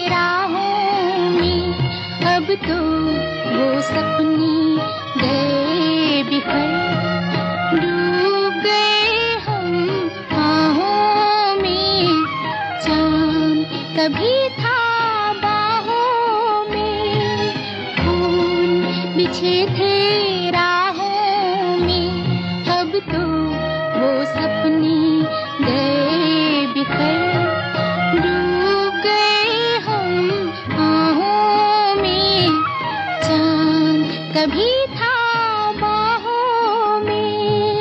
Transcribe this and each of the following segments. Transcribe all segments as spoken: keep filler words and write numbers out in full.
राहों में, अब तो वो सपने गए बिखर, डूब गए हम आहों में। चांद कभी था बाहों में, फूल बिछे थे राहों में, अब तो वो सपने गए बिखर, डूब गए हम आहों में। चांद कभी था बाहों में।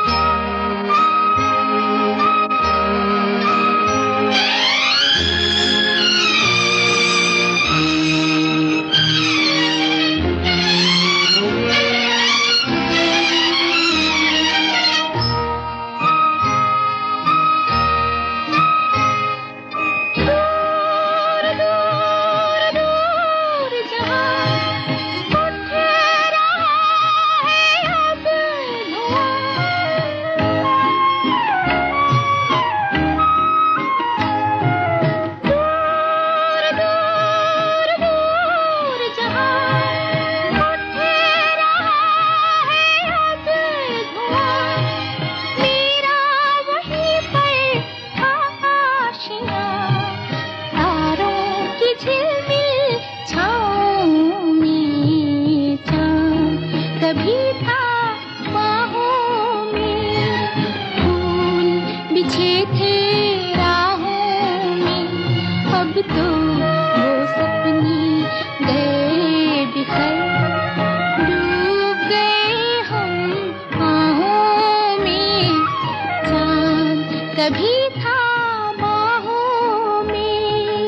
कभी था बाहों में, फूल बिछे थे राहों में, अब तो वो सपने गए बिखर, डूब गए हम आहों में। चांद कभी था बाहों में।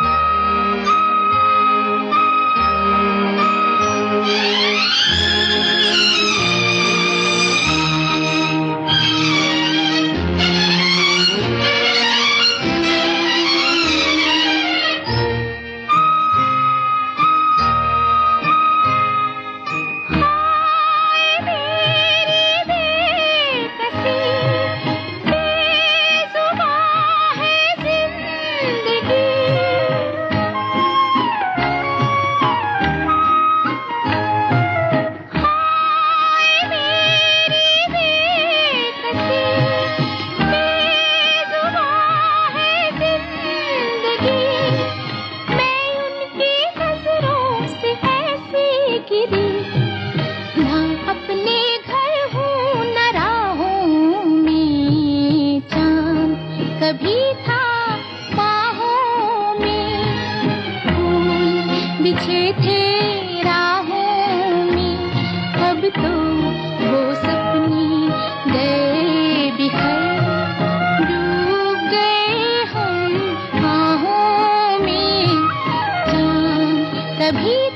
ना अपने घर हूँ न राहों में, चांद कभी था बाहों में, फूल बिछे थे राहों में, अब तो वो सपने गए बिखर, डूब गए हम आहों में। चांद कभी